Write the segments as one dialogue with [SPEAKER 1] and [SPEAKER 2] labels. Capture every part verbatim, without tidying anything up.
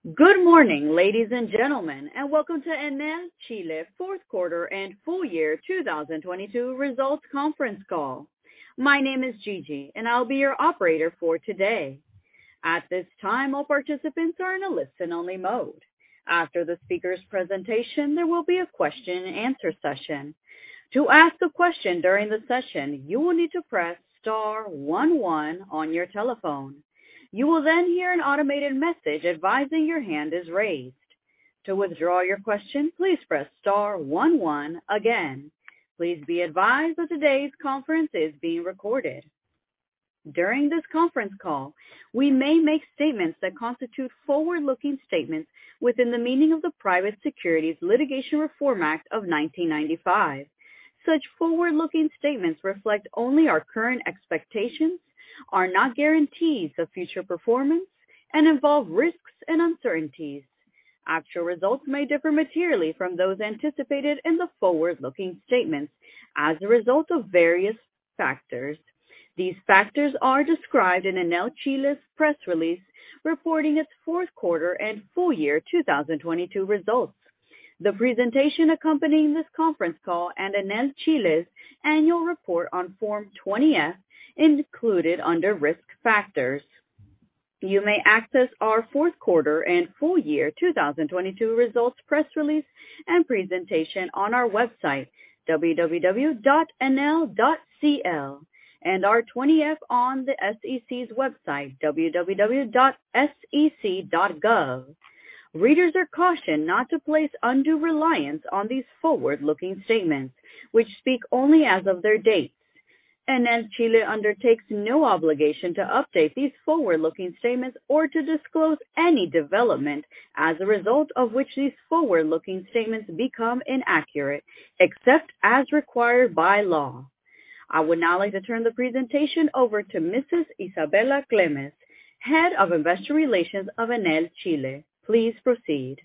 [SPEAKER 1] Good morning, ladies and gentlemen, and welcome to Enel Chile fourth quarter and full year twenty twenty-two results conference call. My name is Gigi, and I'll be your operator for today. At this time, all participants are in a listen-only mode. After the speaker's presentation, there will be a question and answer session. To ask a question during the session, you will need to press star one one on your telephone. You will then hear an automated message advising your hand is raised. To withdraw your question, please press star one one again. Please be advised that today's conference is being recorded. During this conference call, we may make statements that constitute forward-looking statements within the meaning of the Private Securities Litigation Reform Act of nineteen ninety-five. Such forward-looking statements reflect only our current expectations, are not guarantees of future performance, and involve risks and uncertainties. Actual results may differ materially from those anticipated in the forward-looking statements as a result of various factors. These factors are described in Enel Chile's press release reporting its fourth quarter and full year twenty twenty-two results. The presentation accompanying this conference call and Enel Chile's annual report on Form twenty-F included under risk factors. You may access our fourth quarter and full year twenty twenty-two results press release and presentation on our website, w w w dot enel dot c l, and our twenty-F on the S E C's website, w w w dot s e c dot gov. Readers are cautioned not to place undue reliance on these forward-looking statements, which speak only as of their dates. Enel Chile undertakes no obligation to update these forward-looking statements or to disclose any development as a result of which these forward-looking statements become inaccurate, except as required by law. I would now like to turn the presentation over to Missus Isabela Clemes, Head of Investor Relations of Enel Chile. Please proceed.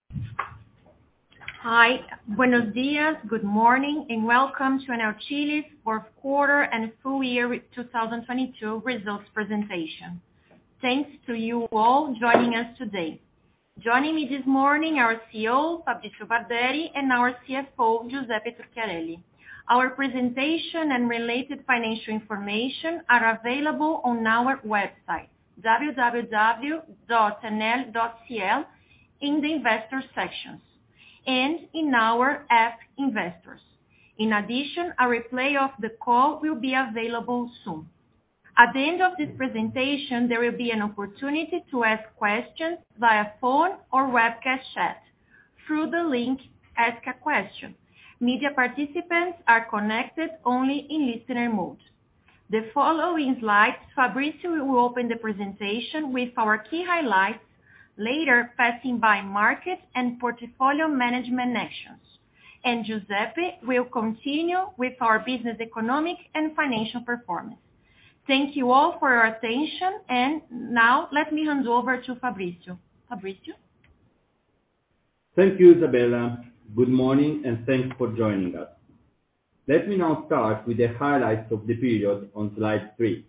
[SPEAKER 2] Hi, buenos dias, good morning, and welcome to Enel Chile's fourth quarter and full year twenty twenty-two results presentation. Thanks to you all joining us today. Joining me this morning are our C E O, Fabrizio Barderi, and our C F O, Giuseppe Turchiarelli. Our presentation and related financial information are available on our website, w w w dot enel dot c l, in the investor sections, and in our app Investors. In addition, a replay of the call will be available soon. At the end of this presentation, there will be an opportunity to ask questions via phone or webcast chat through the link Ask a Question. Media participants are connected only in listener mode. The following slides, Fabrizio will open the presentation with our key highlights, later passing by market and portfolio management actions. And Giuseppe will continue with our business economic and financial performance. Thank you all for your attention, and now let me hand over to Fabrizio. Fabrizio?
[SPEAKER 3] Thank you, Isabella. Good morning, and thanks for joining us. Let me now start with the highlights of the period on slide three.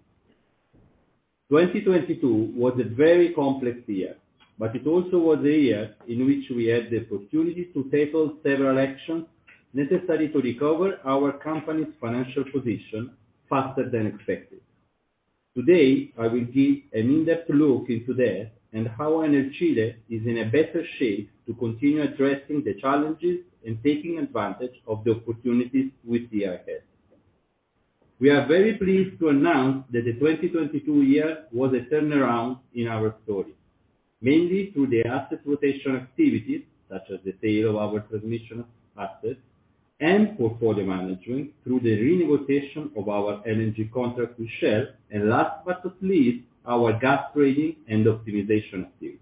[SPEAKER 3] twenty twenty-two was a very complex year, but it also was a year in which we had the opportunity to tackle several actions necessary to recover our company's financial position faster than expected. Today, I will give an in-depth look into that and how Enel Chile is in a better shape to continue addressing the challenges and taking advantage of the opportunities we see ahead. We are very pleased to announce that the twenty twenty-two year was a turnaround in our story, mainly through the asset rotation activities, such as the sale of our transmission assets, and portfolio management through the renegotiation of our energy contract with Shell, and last but not least, our gas trading and optimization activities.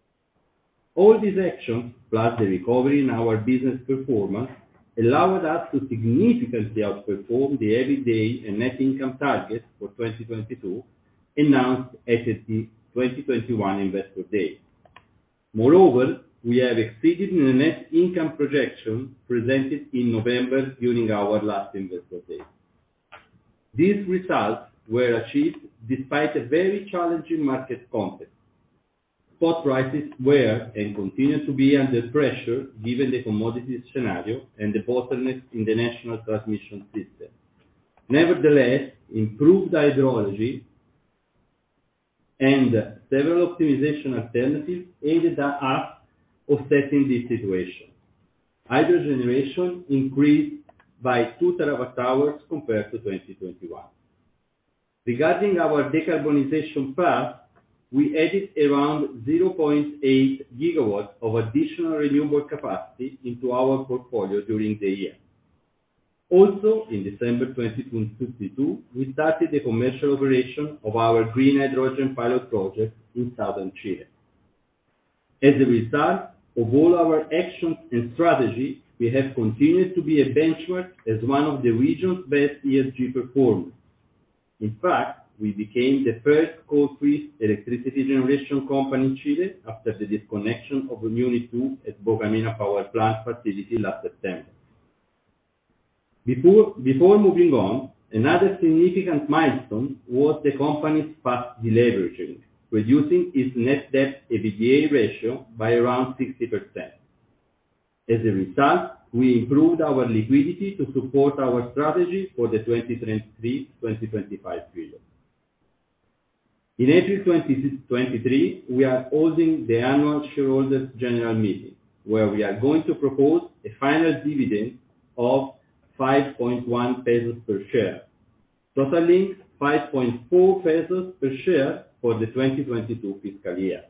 [SPEAKER 3] All these actions, plus the recovery in our business performance, allowed us to significantly outperform the EBITDA and net income targets for twenty twenty-two announced at the twenty twenty-one Investor Day. Moreover, we have exceeded the net income projection presented in November during our last Investor Day. These results were achieved despite a very challenging market context. spot prices were and continue to be under pressure given the commodity scenario and the bottlenecks in the national transmission system. Nevertheless, improved hydrology and several optimization alternatives aided us offsetting this situation. Hydro generation increased by two terawatt hours compared to twenty twenty-one. Regarding our decarbonization path, we added around zero point eight gigawatts of additional renewable capacity into our portfolio during the year. Also, in December twenty twenty-two, we started the commercial operation of our green hydrogen pilot project in southern Chile. As a result of all our actions and strategy, we have continued to be a benchmark as one of the region's best E S G performers. In fact, we became the first coal-free electricity generation company in Chile after the disconnection of Unit two at Bocamina Power Plant facility last September. Before, before moving on, another significant milestone was the company's fast deleveraging, reducing its net debt EBITDA ratio by around sixty percent. As a result, we improved our liquidity to support our strategy for the twenty twenty-three to twenty twenty-five period. In April twenty twenty-three, we are holding the annual shareholders general meeting, where we are going to propose a final dividend of five point one pesos per share, totaling five point four pesos per share for the twenty twenty-two fiscal year.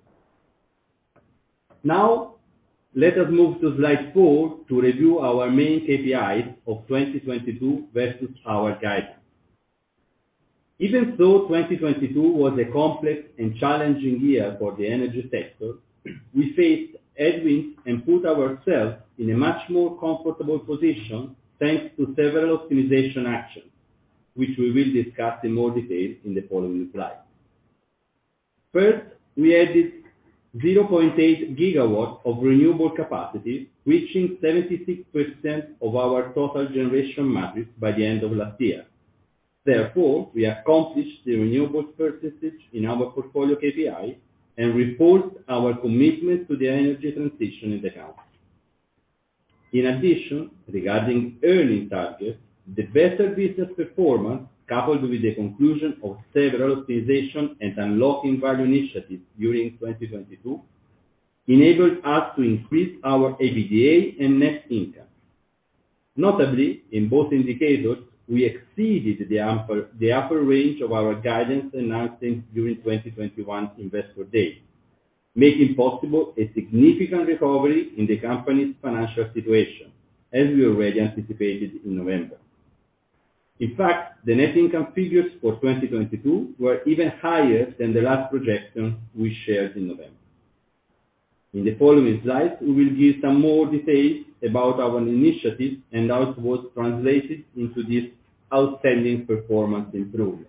[SPEAKER 3] Now, let us move to slide four to review our main K P Is of twenty twenty-two versus our guidance. Even though twenty twenty-two was a complex and challenging year for the energy sector, we faced headwinds and put ourselves in a much more comfortable position thanks to several optimization actions, which we will discuss in more detail in the following slides. First, we added zero point eight gigawatts of renewable capacity, reaching seventy-six percent of our total generation matrix by the end of last year. Therefore, we accomplished the renewables percentage in our portfolio K P I and reinforced our commitment to the energy transition in the country. In addition, regarding earning targets, the better business performance, coupled with the conclusion of several optimization and unlocking value initiatives during twenty twenty-two, enabled us to increase our EBITDA and net income. Notably, in both indicators, we exceeded the upper, the upper range of our guidance announced during twenty twenty-one Investor Day, making possible a significant recovery in the company's financial situation, as we already anticipated in November. In fact, the net income figures for twenty twenty-two were even higher than the last projection we shared in November. In the following slides, we will give some more details about our initiatives and how it was translated into this outstanding performance improvement.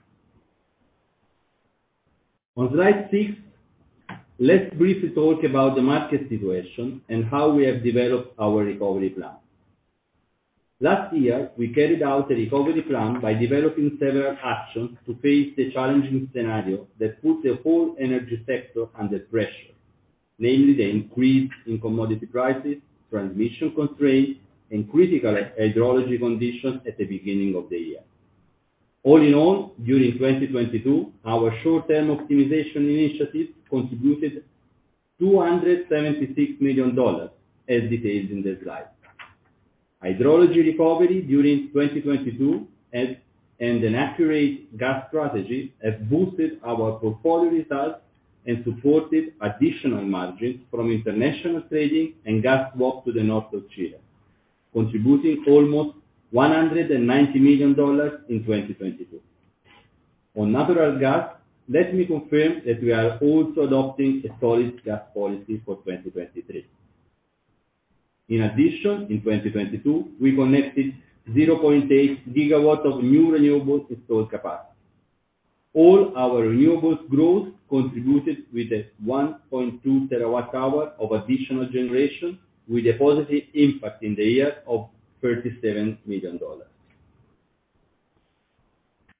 [SPEAKER 3] On slide six, let's briefly talk about the market situation and how we have developed our recovery plan. Last year, we carried out a recovery plan by developing several actions to face the challenging scenario that put the whole energy sector under pressure, namely the increase in commodity prices, transmission constraints, and critical hydrology conditions at the beginning of the year. All in all, during twenty twenty-two, our short-term optimization initiatives contributed two hundred seventy-six million dollars, as detailed in the slide. Hydrology recovery during twenty twenty-two and, and an accurate gas strategy have boosted our portfolio results and supported additional margins from international trading and gas swap to the north of Chile, contributing almost one hundred ninety million dollars in twenty twenty-two. On natural gas, let me confirm that we are also adopting a solid gas policy for twenty twenty-three. In addition, in twenty twenty-two, we connected zero point eight gigawatts of new renewables installed capacity. All our renewables growth contributed with a one point two terawatt hour of additional generation, with a positive impact in the year of thirty-seven million dollars.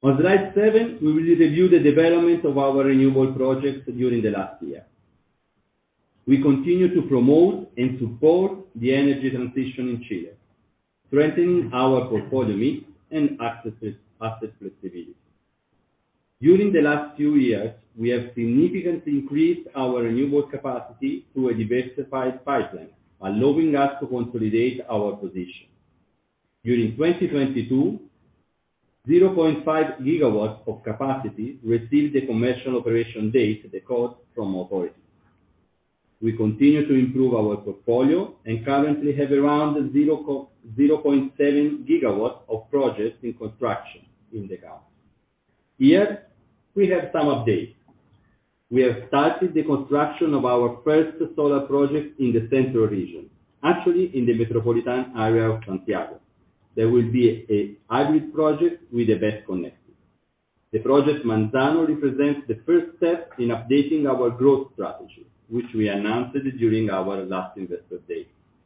[SPEAKER 3] On slide seven, we will review the development of our renewable projects during the last year. We continue to promote and support the energy transition in Chile, strengthening our portfolio mix and access asset flexibility. During the last few years, we have significantly increased our renewable capacity through a diversified pipeline, allowing us to consolidate our position. During twenty twenty-two, zero point five gigawatts of capacity received the commercial operation date, the code, from authorities. We continue to improve our portfolio and currently have around zero point seven gigawatts of projects in construction in the country. Here, we have some updates. We have started the construction of our first solar project in the central region, actually in the metropolitan area of Santiago. There will be a hybrid project with a BESS connected. The project Manzano represents the first step in updating our growth strategy, which we announced during our last Investor Day.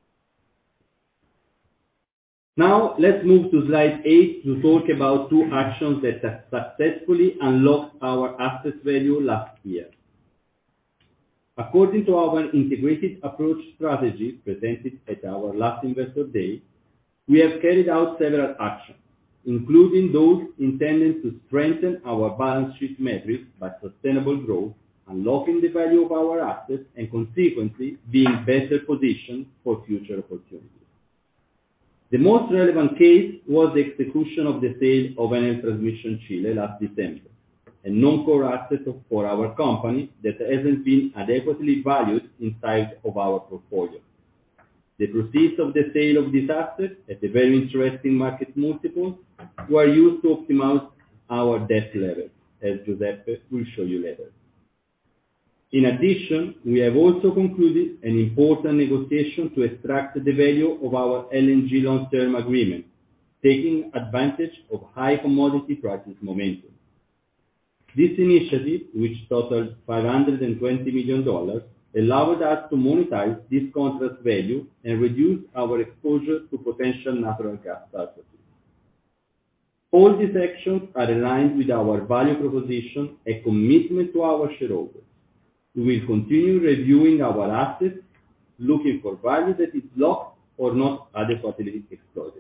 [SPEAKER 3] Now, let's move to slide eight to talk about two actions that have successfully unlocked our asset value last year. According to our integrated approach strategy presented at our last Investor Day, we have carried out several actions, including those intended to strengthen our balance sheet metrics by sustainable growth, unlocking the value of our assets, and consequently being better positioned for future opportunities. The most relevant case was the execution of the sale of Enel Transmission Chile last December, a non-core asset for our company that hasn't been adequately valued inside of our portfolio. The proceeds of the sale of this asset at a very interesting market multiple were used to optimize our debt level, as Giuseppe will show you later. In addition, we have also concluded an important negotiation to extract the value of our L N G long-term agreement, taking advantage of high commodity prices momentum. This initiative, which totaled five hundred twenty million dollars, allowed us to monetize this contract value and reduce our exposure to potential natural gas surpluses. All these actions are aligned with our value proposition and commitment to our shareholders. We will continue reviewing our assets, looking for value that is locked or not adequately exploited.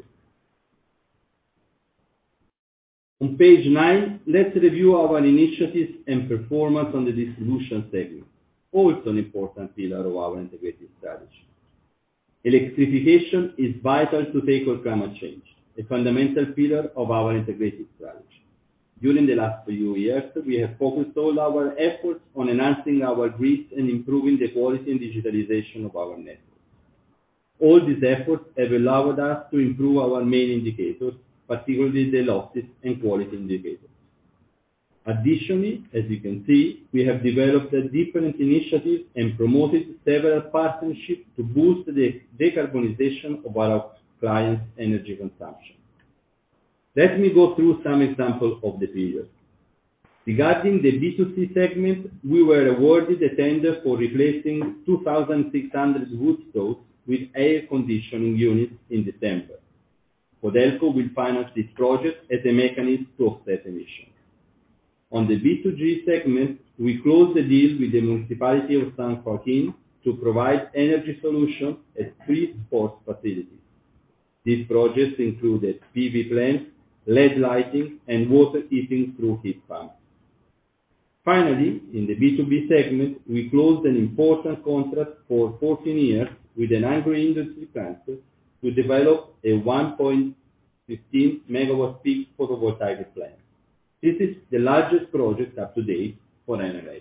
[SPEAKER 3] On page nine, let's review our initiatives and performance on the distribution segment, also an important pillar of our integrated strategy. Electrification is vital to tackle climate change, a fundamental pillar of our integrated strategy. During the last few years, we have focused all our efforts on enhancing our grids and improving the quality and digitalization of our network. All these efforts have allowed us to improve our main indicators, particularly the losses and quality indicators. Additionally, as you can see, we have developed different initiatives and promoted several partnerships to boost the decarbonization of our clients' energy consumption. Let me go through some examples of the period. Regarding the B two C segment, we were awarded a tender for replacing two thousand six hundred wood stoves with air conditioning units in December. Codelco will finance this project as a mechanism to offset emissions. On the B two G segment, we closed the deal with the municipality of San Joaquin to provide energy solutions at three sports facilities. These projects included P V plants, L E D lighting, and water heating through heat pumps. Finally, in the B two B segment, we closed an important contract for fourteen years with an agro-industry plant to develop a one point one five megawatt peak photovoltaic plant. This is the largest project up to date for Enel.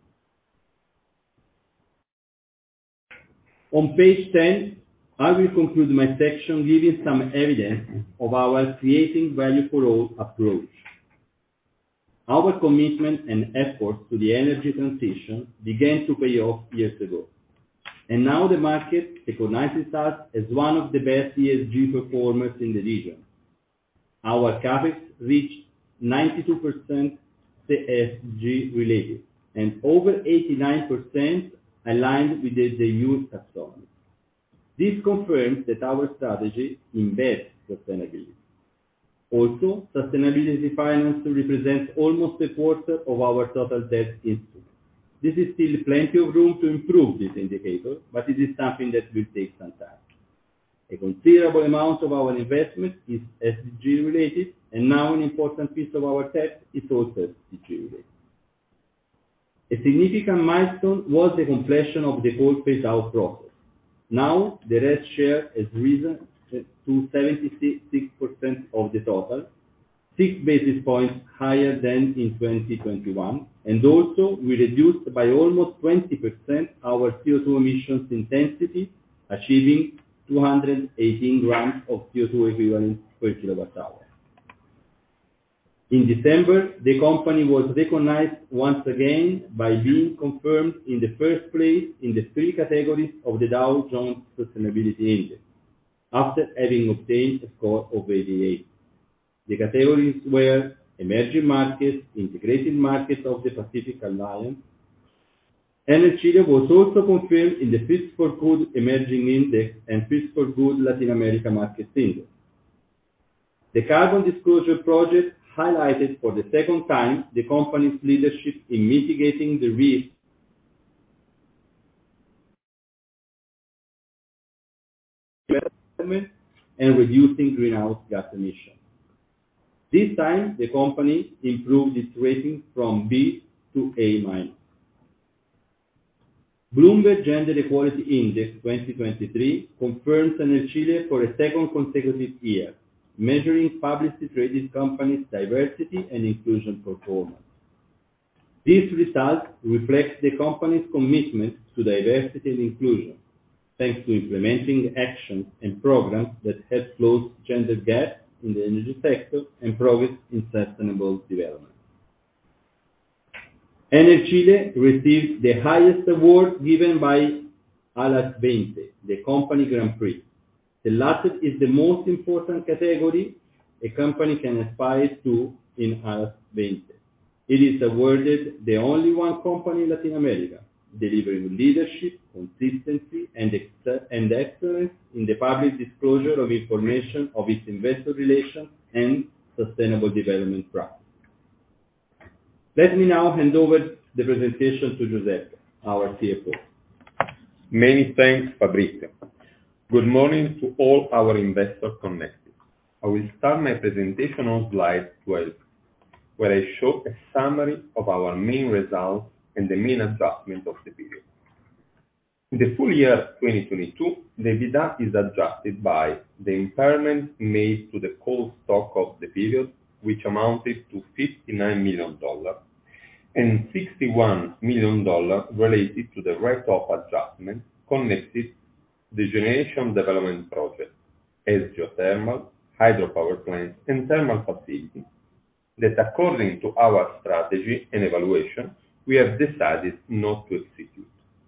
[SPEAKER 3] On page ten, I will conclude my section giving some evidence of our creating value for all approach. Our commitment and efforts to the energy transition began to pay off years ago. And now the market recognizes us as one of the best E S G performers in the region. Our CAPEX reached ninety-two percent E S G related and over eighty-nine percent aligned with the E U taxonomy. This confirms that our strategy embeds sustainability. Also, sustainability finance represents almost a quarter of our total debt instrument. This is still plenty of room to improve this indicator, but it is something that will take some time. A considerable amount of our investment is S D G related, and now an important piece of our debt is also S D G related. A significant milestone was the completion of the coal phase-out process. Now, the R E S share has risen to seventy-six percent of the total, six basis points higher than in twenty twenty-one, and also we reduced by almost twenty percent our C O two emissions intensity, achieving two hundred eighteen grams of C O two equivalent per kilowatt hour. In December, the company was recognized once again by being confirmed in the first place in the three categories of the Dow Jones Sustainability Index, after having obtained a score of eighty-eight. The categories were emerging markets, integrated markets of the Pacific Alliance. Enel Chile was also confirmed in the Fit for Good Emerging Index and Fit for Good Latin America Markets Index. The Carbon Disclosure Project highlighted for the second time the company's leadership in mitigating the risk and reducing greenhouse gas emissions. This time, the company improved its rating from B to A minus. Bloomberg Gender Equality Index twenty twenty-three confirms Enel Chile for a second consecutive year, measuring publicly traded companies' diversity and inclusion performance. These results reflect the company's commitment to diversity and inclusion, thanks to implementing actions and programs that help close gender gaps in the energy sector and progress in sustainable development. Enel Chile received the highest award given by A las twenty, the company Grand Prix. The latter is the most important category a company can aspire to in A las twenty. It is awarded the only one company in Latin America, delivering leadership, consistency, and, ex- and excellence in the public disclosure of information of its investor relations and sustainable development practices. Let me now hand over the presentation to Giuseppe, our C F O.
[SPEAKER 4] Many thanks, Fabrizio. Good morning to all our investors connected. I will start my presentation on slide twelve, where I show a summary of our main results and the main adjustment of the period. In the full year twenty twenty-two, the EBITDA is adjusted by the impairment made to the coal stock of the period, which amounted to fifty-nine million dollars, and sixty-one million dollars related to the write-off adjustment connected to the generation development project, as geothermal, hydropower plants, and thermal facilities, that according to our strategy and evaluation, we have decided not to execute.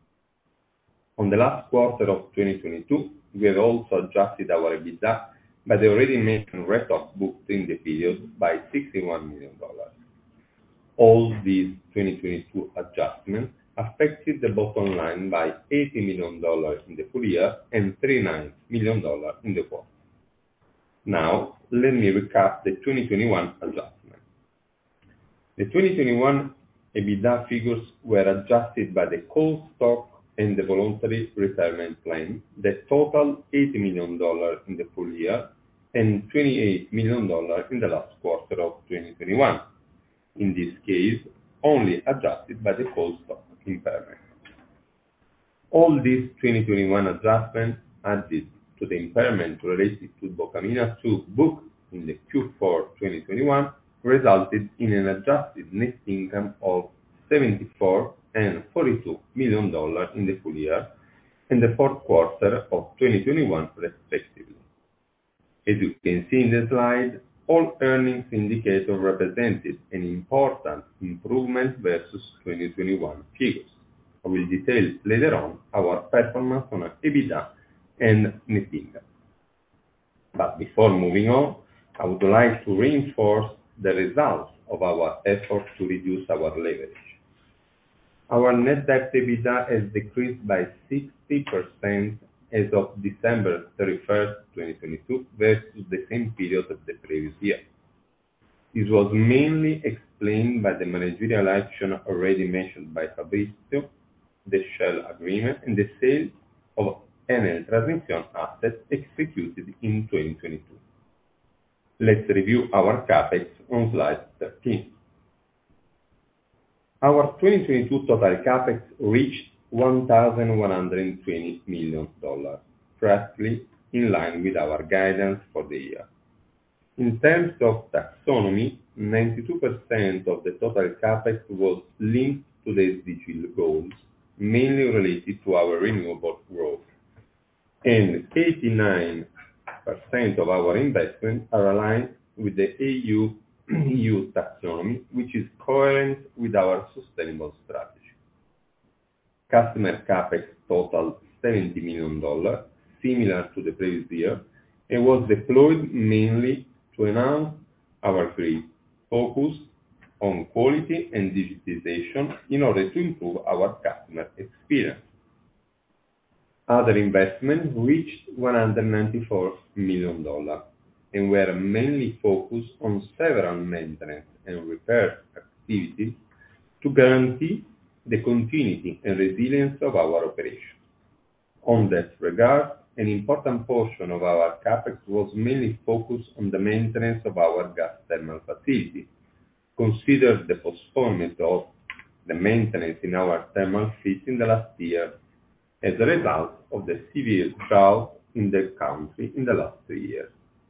[SPEAKER 4] On the last quarter of twenty twenty-two, we have also adjusted our EBITDA by the already mentioned write-off booked in the period by sixty-one million dollars. All these twenty twenty-two adjustments affected the bottom line by eighty million dollars in the full year and thirty-nine million dollars in the quarter. Now, let me recap the twenty twenty-one adjustment. The twenty twenty-one EBITDA figures were adjusted by the coal stock and the voluntary retirement plan that totaled eighty million dollars in the full year and twenty-eight million dollars in the last quarter of twenty twenty-one. In this case, only adjusted by the coal stock impairment. All these twenty twenty-one adjustments added to the impairment related to Bocamina two booked in the Q four twenty twenty-one resulted in an adjusted net income of seventy-four and forty-two million dollars in the full year and the fourth quarter of twenty twenty-one respectively. As you can see in the slide, all earnings indicators represented an important improvement versus twenty twenty-one figures. I will detail later on our performance on EBITDA and net income. But before moving on, I would like to reinforce the results of our effort to reduce our leverage. Our net debt to EBITDA has decreased by sixty percent as of December thirty-first, twenty twenty-two versus the same period of the previous year. This was mainly explained by the managerial action already mentioned by Fabrizio, the Shell agreement, and the sale of Enel Transmission assets executed in twenty twenty-two. Let's review our CapEx on slide thirteen. Our twenty twenty-two total CapEx reached one thousand one hundred twenty million dollars, roughly in line with our guidance for the year. In terms of taxonomy, ninety-two percent of the total CapEx was linked to the S D G goals, mainly related to our renewable growth, and eighty-nine percent of our investments are aligned with the E U, E U taxonomy, which is coherent with our sustainable strategy. Customer CapEx totaled seventy million dollars, similar to the previous year, and was deployed mainly to enhance our grid, focus on quality and digitization in order to improve our customer experience. Other investments reached one hundred ninety-four million dollars and were mainly focused on several maintenance and repair activities to guarantee the continuity and resilience of our operation. On that regard, an important portion of our CapEx was mainly focused on the maintenance of our gas thermal facility. Consider the postponement of the maintenance in our thermal fleet in the last year as a result of the severe drought in the country in the last three years.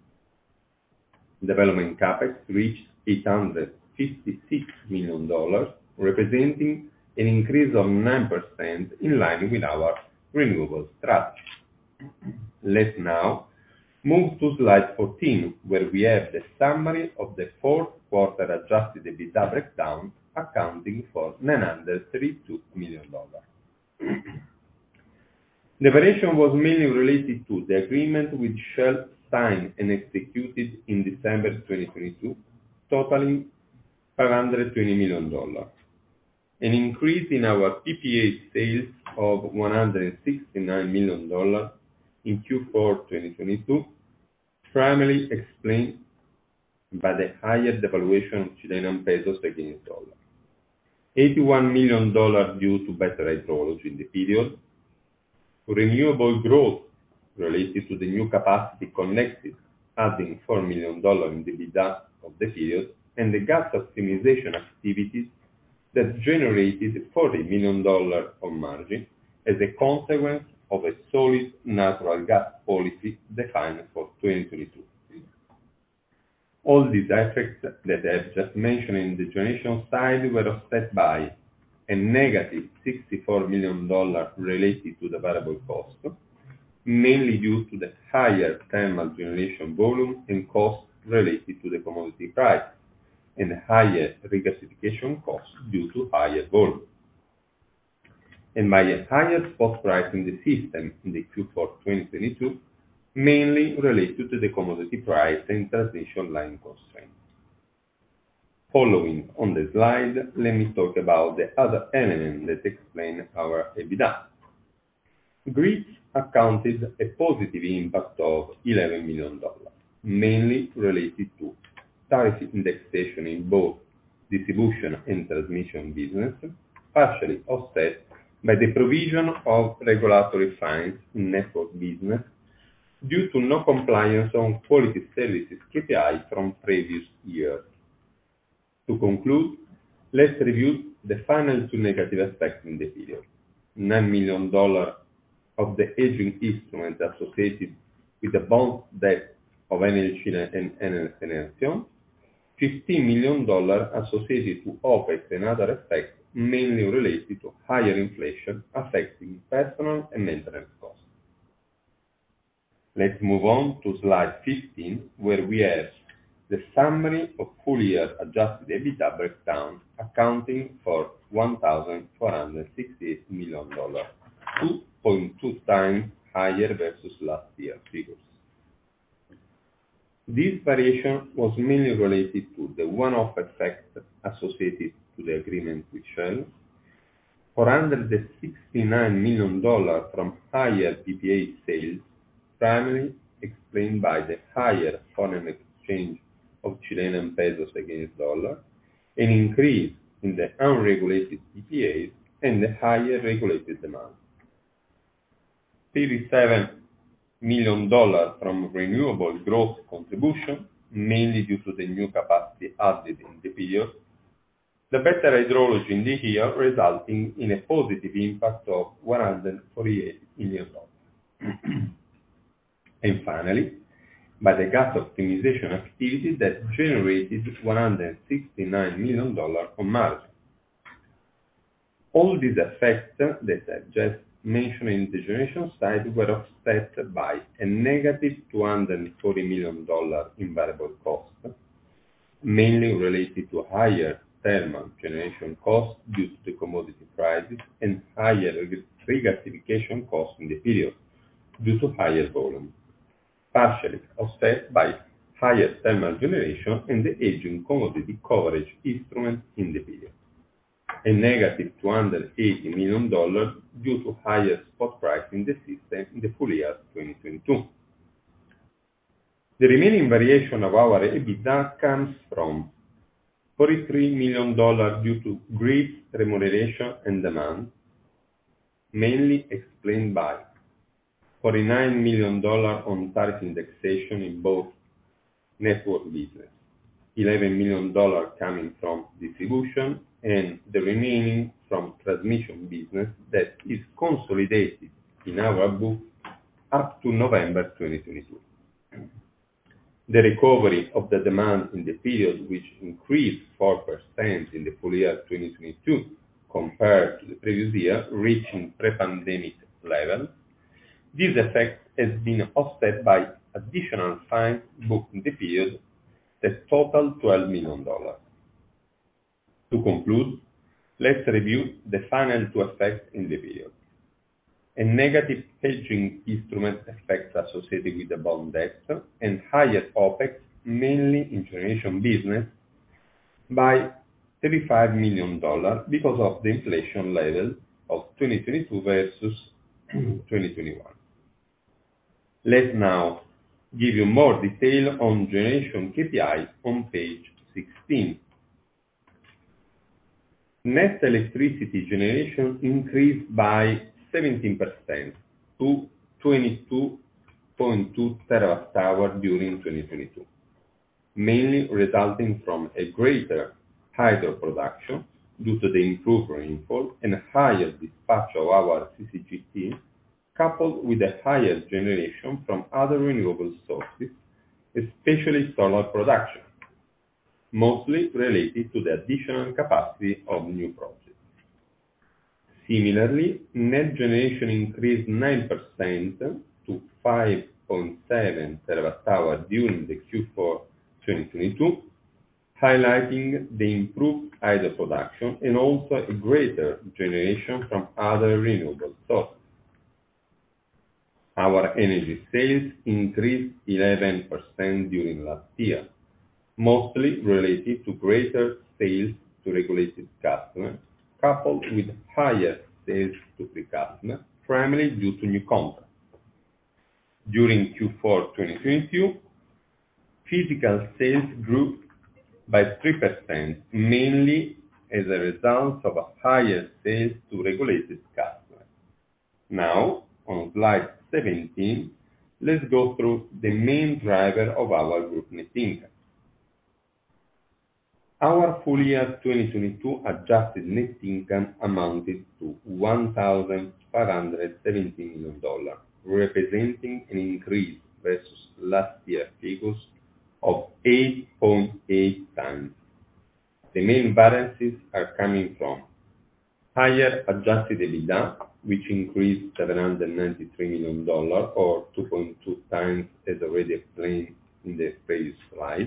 [SPEAKER 4] Development CapEx reached eight hundred fifty-six million dollars, representing an increase of nine percent in line with our renewable strategy. Let's now move to slide fourteen, where we have the summary of the fourth quarter adjusted EBITDA breakdown, accounting for nine hundred thirty-two million dollars. The variation was mainly related to the agreement with Shell signed and executed in December twenty twenty-two, totaling five hundred twenty million dollars. An increase in our P P A sales of one hundred sixty-nine million dollars in Q four twenty twenty-two, primarily explained by the higher devaluation of Chilean pesos against dollar. eighty-one million dollars due to better hydrology in the period, renewable growth related to the new capacity connected, adding four million dollars in the EBITDA of the period, and the gas optimization activities that generated forty million dollars of margin as a consequence of a solid natural gas policy defined for twenty twenty-two. All these effects that I've just mentioned in the generation side were offset by a negative sixty-four million dollars related to the variable cost, mainly due to the higher thermal generation volume and costs related to the commodity price, and higher regasification costs due to higher volume, and by a higher spot price in the system in the Q four twenty twenty-two, mainly related to the commodity price and transmission line constraints. Following on the slide, let me talk about the other elements that explain our EBITDA. Grids accounted a positive impact of eleven million dollars, mainly related to tariff indexation in both distribution and transmission business, partially offset by the provision of regulatory fines in network business due to no compliance on quality services K P I from previous years. To conclude, let's review the final two negative effects in the period. nine million dollars of the hedging instrument associated with the bond debt of Enel Chile and Enel Generación, fifteen million dollars associated to OPEX and other effects mainly related to higher inflation affecting personal and maintenance costs. Let's move on to slide fifteen, where we have the summary of full-year adjusted EBITDA breakdown, accounting for one thousand four hundred sixty-eight million dollars, two point two times higher versus last year's figures. This variation was mainly related to the one-off effect associated to the agreement with Shell, four hundred sixty-nine million dollars from higher P P A sales, primarily explained by the higher foreign exchange of Chilean pesos against dollar, an increase in the unregulated P P As, and a higher regulated demand. thirty-seven million dollars from renewable growth contribution, mainly due to the new capacity added in the period. The better hydrology in the year resulting in a positive impact of one hundred forty-eight million dollars. And finally, by the gas optimization activity that generated one hundred sixty-nine million dollars on margin. All these effects that I just mentioned in the generation side were offset by a negative two hundred forty million dollars in variable costs, mainly related to higher thermal generation costs due to the commodity prices and higher regasification costs in the period due to higher volume, partially offset by higher thermal generation and the aging commodity coverage instrument in the period. A negative two hundred eighty million dollars due to higher spot price in the system in the full year twenty twenty-two. The remaining variation of our EBITDA comes from forty-three million dollars due to grid remuneration and demand, mainly explained by forty-nine million dollars on tariff indexation in both network business, eleven million dollars coming from distribution, and the remaining from transmission business that is consolidated in our book up to November twenty twenty-two. The recovery of the demand in the period, which increased four percent in the full year twenty twenty-two compared to the previous year, reaching pre-pandemic levels. This effect has been offset by additional fines booked in the period that total twelve million dollars. To conclude, let's review the final two effects in the period. A negative hedging instrument effect associated with the bond debt and higher OPEX, mainly in generation business, by thirty-five million dollars because of the inflation level of twenty twenty-two versus twenty twenty-one. Let's now give you more detail on generation K P I on page sixteen. Net electricity generation increased by seventeen percent to twenty-two point two terawatt hours during twenty twenty-two, mainly resulting from a greater hydro production due to the improved rainfall and higher dispatch of our C C G T, coupled with a higher generation from other renewable sources, especially solar production, mostly related to the additional capacity of new projects. Similarly, net generation increased nine percent to five point seven terawatt hours during the Q four twenty twenty-two, highlighting the improved hydro production and also a greater generation from other renewable sources. Our energy sales increased eleven percent during last year, mostly related to greater sales to regulated customers, coupled with higher sales to free customers, primarily due to new contracts. During Q four twenty twenty-two, physical sales grew by three percent, mainly as a result of a higher sales to regulated customers. Now, on slide seventeen, let's go through the main driver of our group net income. Our full year twenty twenty-two adjusted net income amounted to one thousand five hundred seventy million dollars, representing an increase versus last year's figures of eight point eight times. The main variances are coming from higher adjusted EBITDA, which increased seven hundred ninety-three million dollars or two point two times as already explained in the previous slide.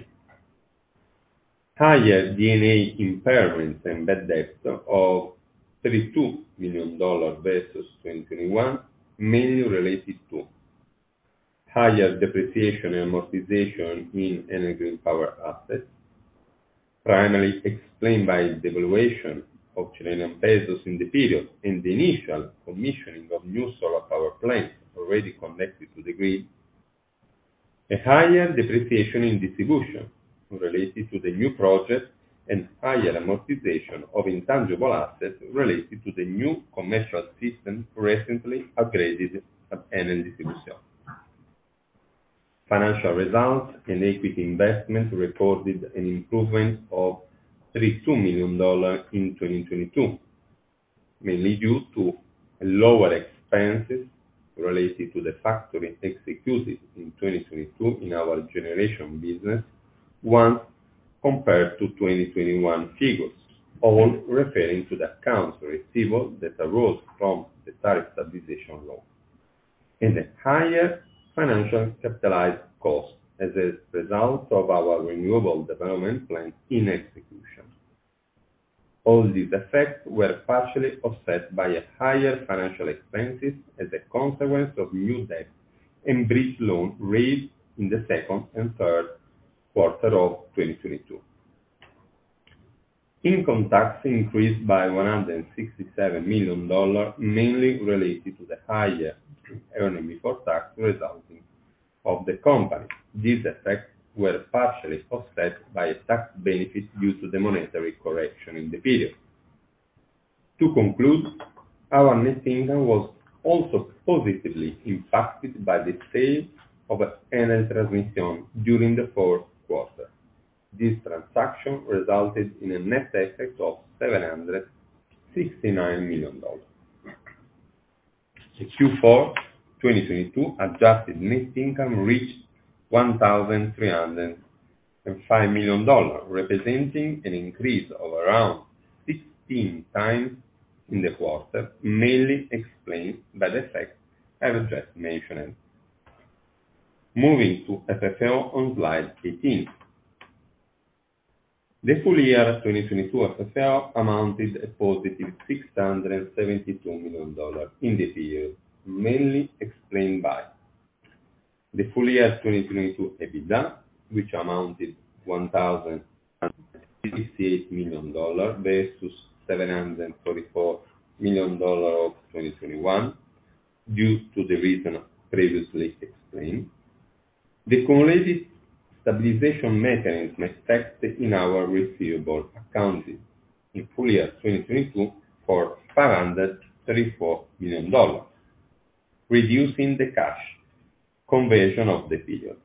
[SPEAKER 4] Higher D and A impairments and bad debt of thirty-two million dollars versus twenty twenty-one, mainly related to higher depreciation and amortization in energy and power assets, primarily explained by the devaluation of Chilean pesos in the period and the initial commissioning of new solar power plants already connected to the grid. A higher depreciation in distribution related to the new project and higher amortization of intangible assets related to the new commercial system recently upgraded at Enel Distribution. Financial results and equity investment recorded an improvement of thirty-two million dollars in twenty twenty-two, mainly due to lower expenses related to the factoring executed in twenty twenty-two in our generation business, once compared to twenty twenty-one figures, all referring to the accounts receivable that arose from the tariff stabilization law, and a higher financial capitalized cost as a result of our renewable development plan in execution. All these effects were partially offset by a higher financial expenses as a consequence of new debt and bridge loan raised in the second and third quarter of twenty twenty-two. Income tax increased by one hundred sixty-seven million dollars, mainly related to the higher earning before tax resulting of the company. These effects were partially offset by a tax benefit due to the monetary correction in the period. To conclude, our net income was also positively impacted by the sale of Enel Transmission during the fourth quarter. This transaction resulted in a net effect of seven hundred sixty-nine million dollars. The Q four twenty twenty-two adjusted net income reached one thousand three hundred five million dollars, representing an increase of around sixteen times in the quarter, mainly explained by the effects I have just mentioned. Moving to F F O on slide eighteen. The full year twenty twenty-two F F O amounted a positive six hundred seventy-two million dollars in the period, mainly explained by the full year twenty twenty-two EBITDA, which amounted one thousand sixty-eight million dollars versus seven hundred forty-four million dollars of twenty twenty-one, due to the reason previously explained. The cumulative stabilization mechanism effect in our receivable accounted in full year twenty twenty-two for five hundred thirty-four million dollars, reducing the cash conversion of the period.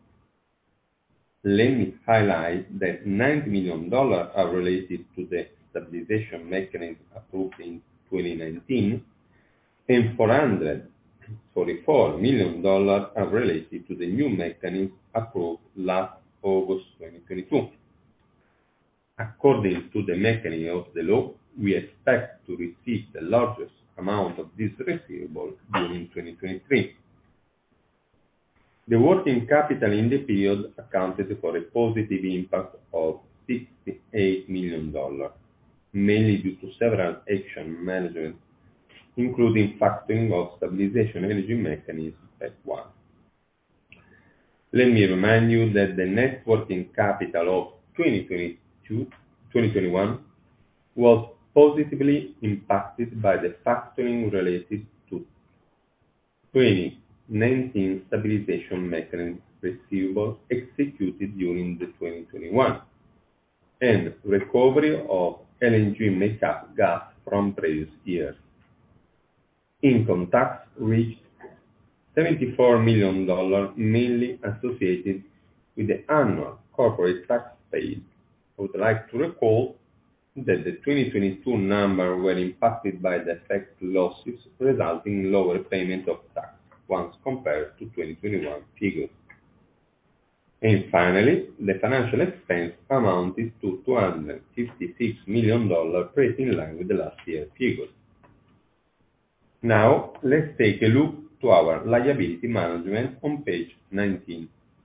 [SPEAKER 4] Let me highlight that ninety million dollars are related to the stabilization mechanism approved in twenty nineteen, and four hundred forty-four million dollars are related to the new mechanism approved last August twenty twenty-two. According to the mechanism of the law, we expect to receive the largest amount of this receivable during twenty twenty-three. The working capital in the period accounted for a positive impact of sixty-eight million dollars, mainly due to several action management, including factoring of stabilization energy mechanism at one. Let me remind you that the net working capital of twenty twenty-two twenty twenty-one was positively impacted by the factoring related to twenty nineteen stabilization mechanism receivables executed during the twenty twenty-one, and recovery of L N G makeup gas from previous years. Income tax reached seventy-four million dollars, mainly associated with the annual corporate tax paid. I would like to recall that the twenty twenty-two numbers were impacted by the effect losses, resulting in lower payment of tax once compared to twenty twenty-one figures. And finally, the financial expense amounted to two hundred fifty-six million dollars, pretty in line with the last year figures. Now, let's take a look to our liability management on page nineteen.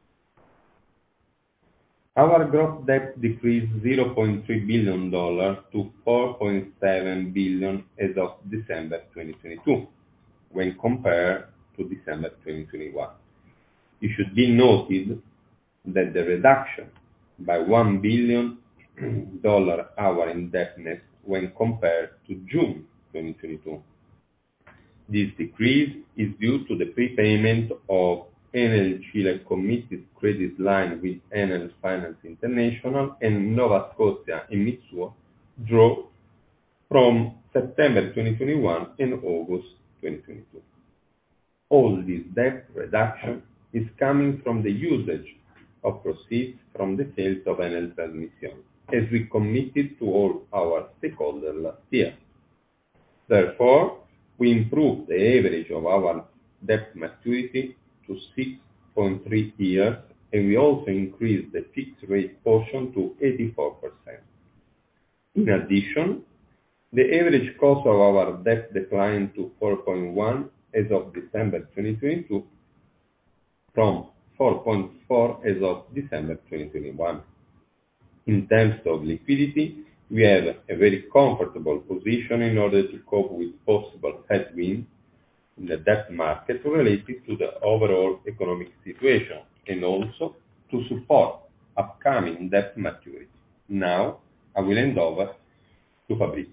[SPEAKER 4] Our gross debt decreased zero point three billion dollars to four point seven billion dollars as of December twenty twenty-two, when compared to December twenty twenty-one. It should be noted that the reduction by one billion dollars our indebtedness when compared to June twenty twenty-two. This decrease is due to the prepayment of Enel Chile committed credit line with Enel Finance International, and Nova Scotia and Mitsuo draw from September twenty twenty-one and August twenty twenty-two. All this debt reduction is coming from the usage of proceeds from the sales of Enel Transmisión, as we committed to all our stakeholders last year. Therefore, we improved the average of our debt maturity to six point three years, and we also increased the fixed rate portion to eighty-four percent. In addition, the average cost of our debt declined to four point one as of December twenty twenty-two from four point four as of December twenty twenty-one. In terms of liquidity, we have a very comfortable position in order to cope with possible headwinds in the debt market related to the overall economic situation, and also to support upcoming debt maturity. Now, I will hand over to Fabrizio.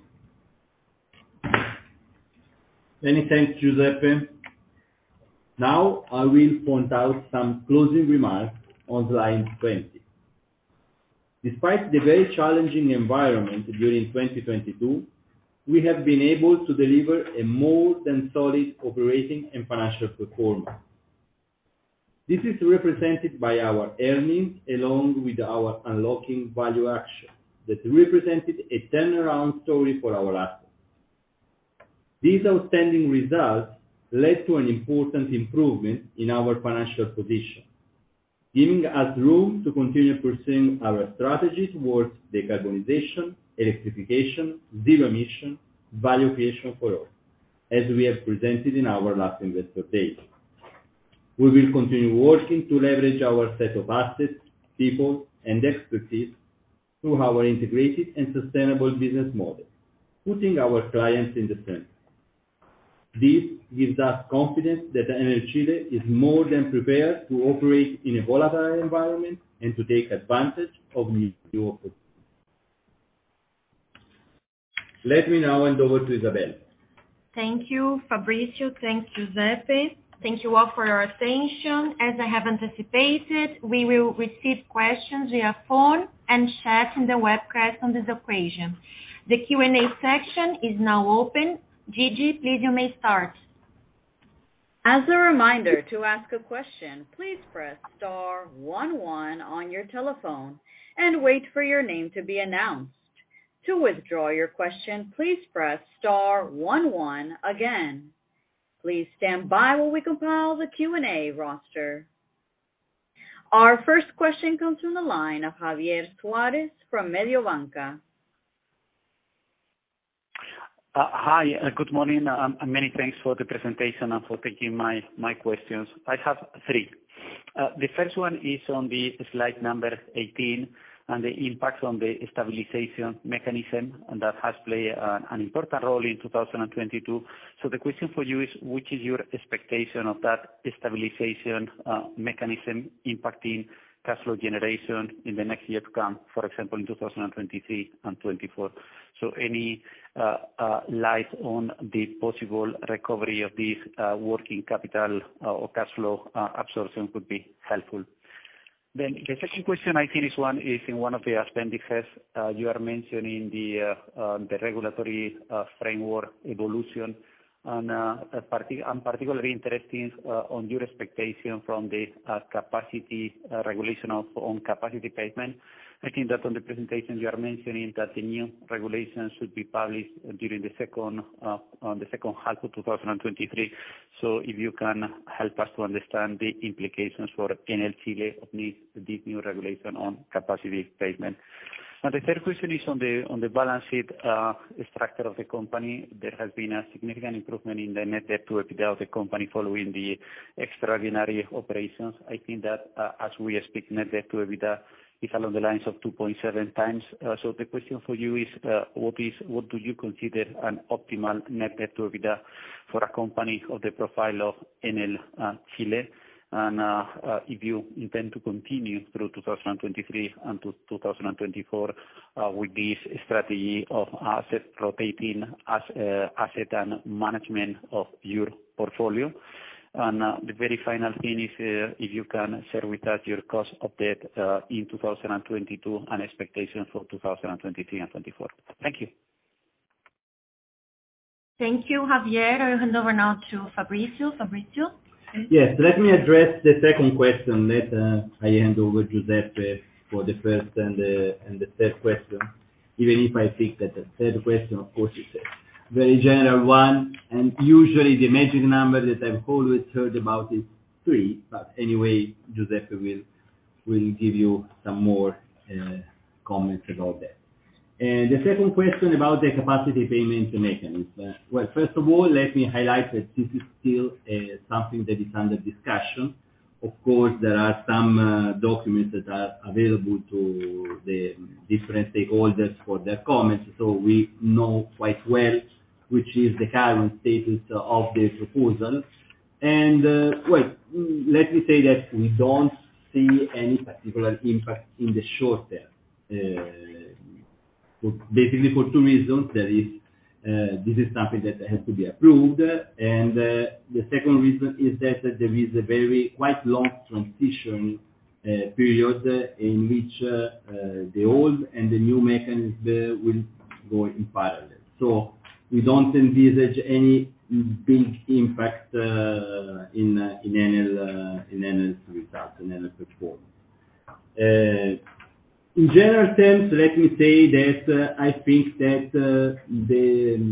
[SPEAKER 3] Many thanks, Giuseppe. Now I will point out some closing remarks on slide twenty. Despite the very challenging environment during twenty twenty-two, we have been able to deliver a more than solid operating and financial performance. This is represented by our earnings along with our unlocking value action that represented a turnaround story for our assets. These outstanding results led to an important improvement in our financial position, giving us room to continue pursuing our strategy towards decarbonization, electrification, zero emission, value creation for all, as we have presented in our last investor day. We will continue working to leverage our set of assets, people, and expertise through our integrated and sustainable business model, putting our clients in the center. This gives us confidence that Enel Chile is more than prepared to operate in a volatile environment and to take advantage of new opportunities. Let me now hand over to Isabel.
[SPEAKER 2] Thank you, Fabrizio. Thanks, Giuseppe. Thank you all for your attention. As I have anticipated, we will receive questions via phone and chat in the webcast on this occasion. The Q and A section is now open. Gigi, please, you may start.
[SPEAKER 1] As a reminder, to ask a question, please press star one one on your telephone and wait for your name to be announced. To withdraw your question, please press star one one again. Please stand by while we compile the Q and A roster. Our first question comes from the line of Javier Suarez from Mediobanca.
[SPEAKER 5] Uh, hi, uh, good morning, um, and many thanks for the presentation and for taking my, my questions. I have three. Uh, the first one is on the slide number eighteen and the impact on the stabilization mechanism, and that has played uh, an important role in two thousand twenty-two. So the question for you is, which is your expectation of that stabilization uh, mechanism impacting cash flow generation in the next year to come, for example, in two thousand twenty-three and twenty-four. So any uh, uh, light on the possible recovery of this uh, working capital uh, or cash flow uh, absorption would be helpful. Then the second question, I think, is one is in one of the appendixes. Uh, you are mentioning the uh, uh, the regulatory uh, framework evolution. And uh, partic- I'm particularly interested uh, on your expectation from the uh, capacity uh, regulation of on capacity payment. I think that on the presentation you are mentioning that the new regulations should be published during the second uh, on the second half of two thousand twenty-three. So if you can help us to understand the implications for Enel Chile of this, this new regulation on capacity payment. And the third question is on the on the balance sheet uh, structure of the company. There has been a significant improvement in the net debt to EBITDA of the company following the extraordinary operations. I think that uh, as we speak, net debt to EBITDA is along the lines of two point seven times. Uh, so the question for you is, uh, what is what do you consider an optimal net debt to EBITDA for a company of the profile of Enel uh, Chile? And uh, uh, if you intend to continue through two thousand twenty-three and to two thousand twenty-four uh, with this strategy of asset rotating, as, uh, asset and management of your portfolio. And uh, the very final thing is uh, if you can share with us your cost of debt uh, in two thousand twenty-two and expectations for two thousand twenty-three and twenty-four. Thank you.
[SPEAKER 2] Thank you, Javier. I'll hand over now to Fabrizio. Fabrizio?
[SPEAKER 3] Yes, let me address the second question. Let uh, I hand over Giuseppe for the first and the, and the third question, even if I think that the third question, of course, is a very general one, and usually the magic number that I've always heard about is three, but anyway, Giuseppe will, will give you some more uh, comments about that. And the second question about the capacity payment mechanism. Uh, well, first of all, let me highlight that this is still uh, something that is under discussion. Of course, there are some uh, documents that are available to the different stakeholders for their comments, so we know quite well which is the current status of the proposal. And, uh, well, let me say that we don't see any particular impact in the short term. Uh, basically for two reasons. There is, uh, this is something that has to be approved, and uh, the second reason is that uh, there is a very quite long transition uh, period in which uh, uh, the old and the new mechanism uh, will go in parallel. So we don't envisage any big impact uh, in uh, in Enel uh, in Enel's results, in Enel performance. Uh, In general terms, let me say that uh, I think that uh, the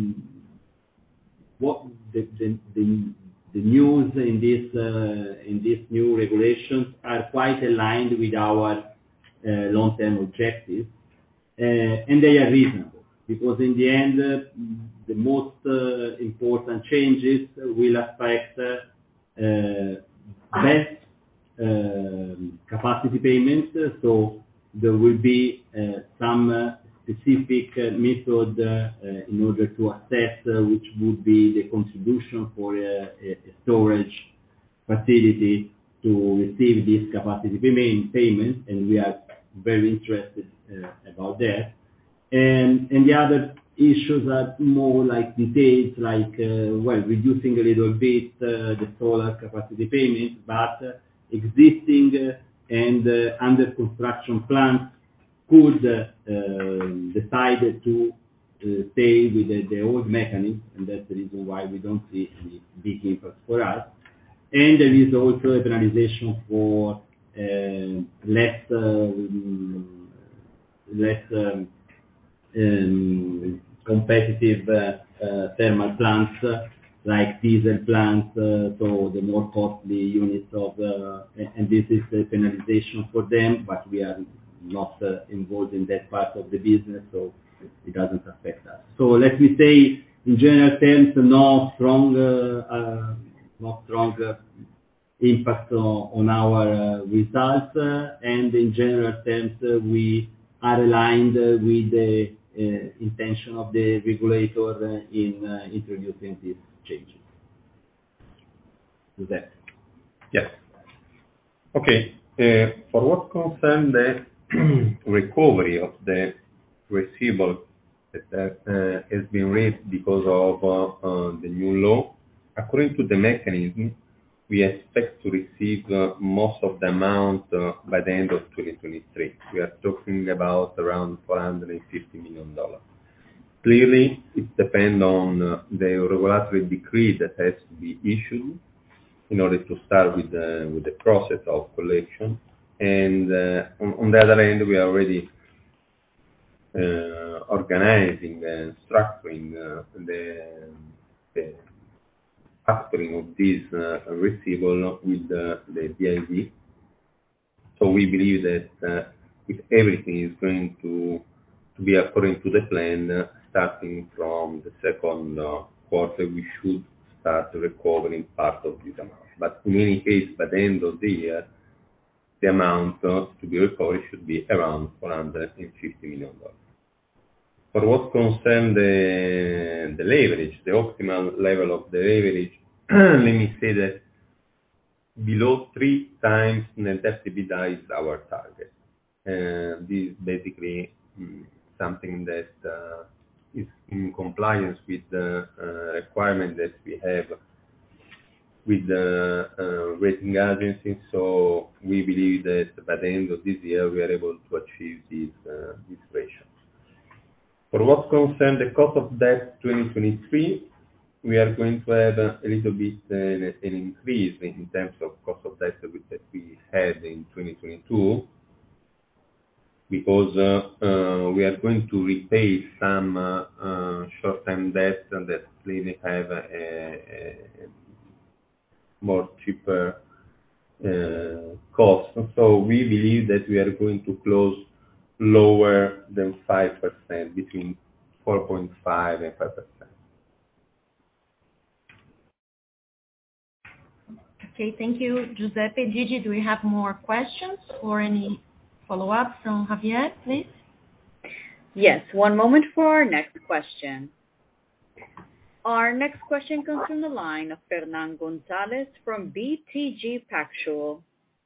[SPEAKER 3] what the, the the the news in this uh, in these new regulations are quite aligned with our uh, long-term objectives, uh, and they are reasonable because in the end, uh, the most uh, important changes will affect uh, uh, best uh, capacity payments. So there will be uh, some uh, specific uh, method uh, uh, in order to assess uh, which would be the contribution for uh, a, a storage facility to receive this capacity payment, payment, and we are very interested uh, about that. And, and the other issues are more like details, like, uh, well, reducing a little bit uh, the solar capacity payment, but uh, existing uh, and uh, under construction plants could uh, uh, decide to uh, stay with the, the old mechanism, and that's the reason why we don't see any big impact for us. And there is also a penalization for uh, less um, less um, um, competitive uh, uh, thermal plants, uh, like diesel plants, uh, so the more costly units of, uh, and this is a penalization for them, but we are not uh, involved in that part of the business, so it doesn't affect us. So let me say, in general terms, no strong, uh, uh, no strong uh, impact on, on our uh, results, uh, and in general terms, uh, we are aligned uh, with the uh, intention of the regulator uh, in uh, introducing these changes. Is that?
[SPEAKER 4] Yes. Okay. Uh, for what concerns the recovery of the receivable that uh, has been raised because of uh, uh, the new law, according to the mechanism, we expect to receive uh, most of the amount uh, by the end of twenty twenty-three. We are talking about around four hundred fifty million dollars. Clearly, it depends on uh, the regulatory decree that has to be issued in order to start with the, with the process of collection. And uh, on, on the other end, we are already uh, organizing and structuring uh, the, the factoring of this uh, receivable with uh, the D I V. So we believe that uh, if everything is going to, to be according to the plan, uh, starting from the second uh, quarter, we should start recovering part of this amount. But in any case, by the end of the year, the amount uh, to be recovered should be around four hundred fifty million dollars. For what concerns the, the leverage, the optimal level of the leverage, let me say that below three times net debt to EBITDA is our target. Uh, this is basically um, something that uh, is in compliance with the uh, requirement that we have with the uh, rating agencies. So we believe that by the end of this year, we are able to achieve this uh, this ratio. For what concerns the cost of debt twenty twenty-three, we are going to have a little bit uh, an increase in terms of cost of debt that we had in twenty twenty-two, because uh, uh, we are going to repay some uh, uh, short-term debt that clearly have a, a, a more cheaper uh, cost. So we believe that we are going to close lower than five percent, between four point five and five percent.
[SPEAKER 2] Okay, thank you, Giuseppe. Gigi, do we have more questions or any follow-up from Javier, please?
[SPEAKER 1] Yes, one moment for our next question. Our next question comes from the line of Fernan Gonzalez from B T G Pactual.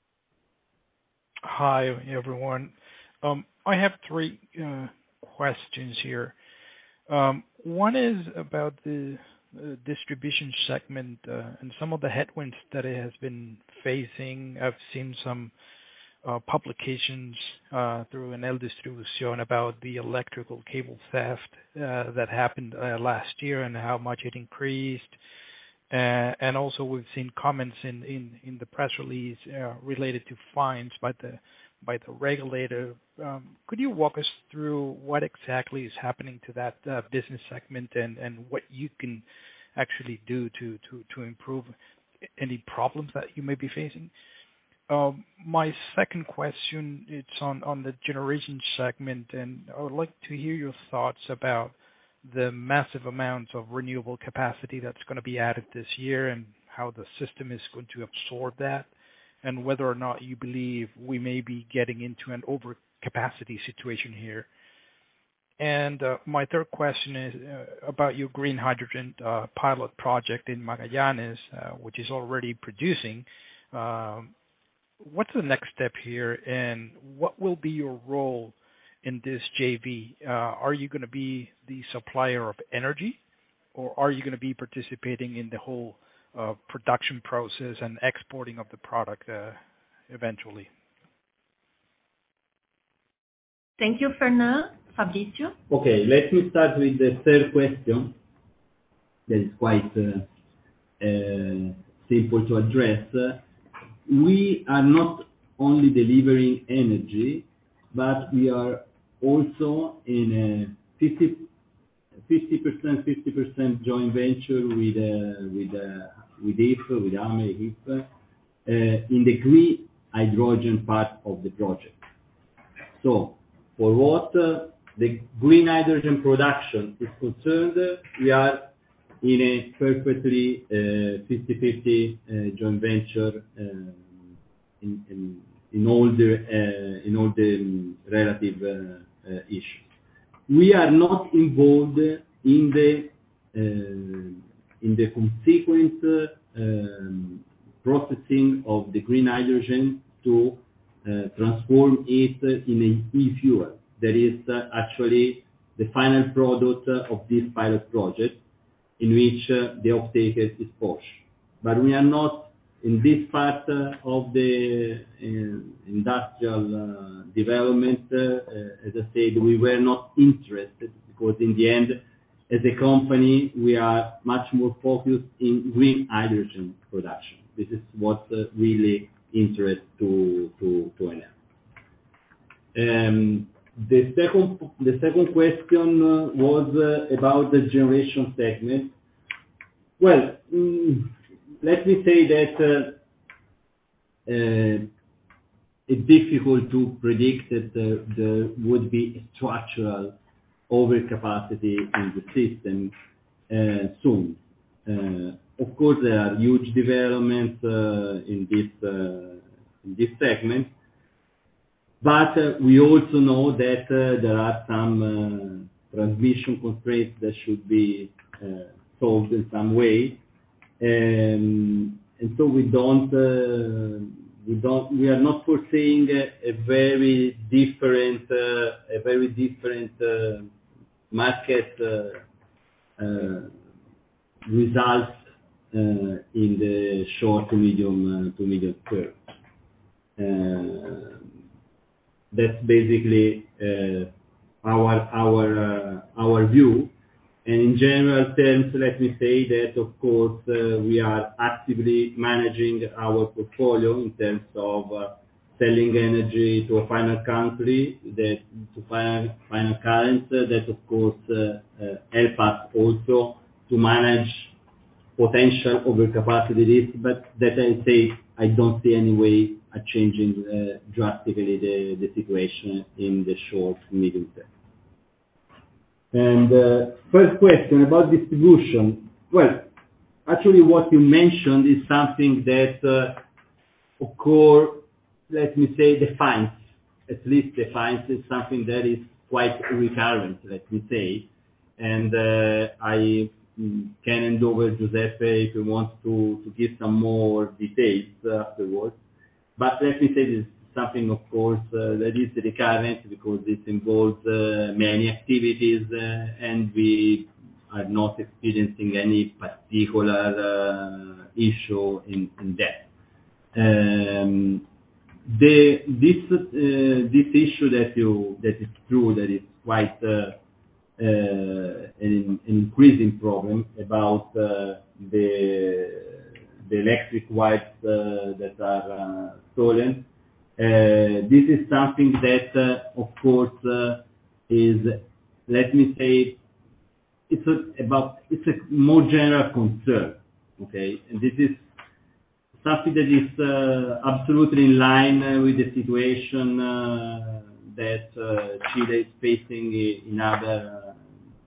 [SPEAKER 6] Hi, everyone. Um, I have three uh, questions here. Um, one is about the uh, distribution segment uh, and some of the headwinds that it has been facing. I've seen some uh, publications uh, through Enel Distribución about the electrical cable theft uh, that happened uh, last year and how much it increased. Uh, and also we've seen comments in, in, in the press release uh, related to fines by the by the regulator. Um, could you walk us through what exactly is happening to that uh, business segment and, and what you can actually do to, to, to improve any problems that you may be facing? Um, my second question, it's on, on the generation segment, and I would like to hear your thoughts about the massive amounts of renewable capacity that's going to be added this year and how the system is going to absorb that, and whether or not you believe we may be getting into an overcapacity situation here. And uh, my third question is uh, about your green hydrogen uh, pilot project in Magallanes, uh, which is already producing. Um, what's the next step here, and what will be your role in this J V? Uh, are you going to be the supplier of energy, or are you going to be participating in the whole uh, production process and exporting of the product uh, eventually?
[SPEAKER 2] Thank you, Fernan. Fabrizio?
[SPEAKER 3] Okay, let me start with the third question. That is quite uh, uh, simple to address. Uh, we are not only delivering energy, but we are also in a fifty percent, fifty percent joint venture with uh, with uh, with I F, with A M E, I F, uh, in the green hydrogen part of the project. So, for what uh, the green hydrogen production is concerned, we are in a perfectly uh, fifty fifty uh, joint venture uh, in, in in all the uh, in all the um, relative uh, uh, issues. We are not involved in the uh, in the consequent uh, um, processing of the green hydrogen to uh, transform it in an e-fuel. That is uh, actually the final product uh, of this pilot project, in which uh, the off-taker is Porsche. But we are not in this part uh, of the uh, industrial uh, development. Uh, uh, as I said, we were not interested, because in the end, as a company, we are much more focused in green hydrogen production. This is what uh, really interests to to to Enel. Um, the second the second question uh, was uh, about the generation segment. Well, mm, let me say that uh, uh, it's difficult to predict that uh, there would be a structural overcapacity in the system uh, soon. Uh, of course, there are huge developments uh, in this uh, in this segment, but uh, we also know that uh, there are some uh, transmission constraints that should be uh, solved in some way. Um, and so we don't, uh, we don't, we are not foreseeing a, a very different, uh, a very different uh, market uh, uh, results uh, in the short to medium uh, to medium term. Uh, that's basically uh, our our uh, our view. And in general terms, let me say that of course uh, we are actively managing our portfolio in terms of uh, selling energy to a final country, that to final final current, uh, that of course uh, uh, help us also to manage potential overcapacity risk, but that I say I don't see any way of changing uh, drastically the, the situation in the short medium term. And uh, first question about distribution. Well, actually what you mentioned is something that uh, occur, let me say, defines, at least defines is something that is quite recurrent, let me say. And uh, I mm, can hand over Giuseppe if you want to, to give some more details uh, afterwards. But let me say this. Something, of course, uh, that is recurrent because it involves uh, many activities uh, and we are not experiencing any particular uh, issue in, in that. Um, the, this, uh, this issue that you, that is true, that is quite uh, uh, an, an increasing problem about uh, the, the electric wires uh, that are uh, stolen. Uh, this is something that, uh, of course, uh, is, let me say, it's a, about, it's a more general concern, okay? And this is something that is uh, absolutely in line uh, with the situation uh, that uh, Chile is facing in other, uh,